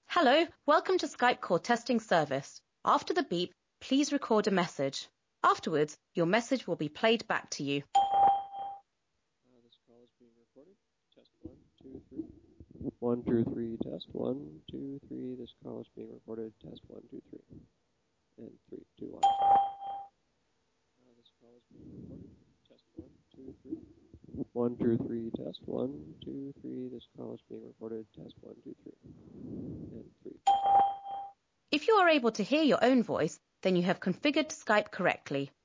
Hello, welcome to Skype call testing service. After the beep, please record a message. Afterwards, your message will be played back to you. This call is being recorded. Test 1, 2, 3. 1, 2, 3, test 1, 2, 3. This call is being recorded. Test 1, 2, 3. And 3, 2, 1. This call is being recorded. Test 1, 2, 3. 1, 2, 3, test 1, 2, 3. This call is being recorded. Test 1, 2, 3. And 3. If you are able to hear your own voice, then you have configured Skype correctly.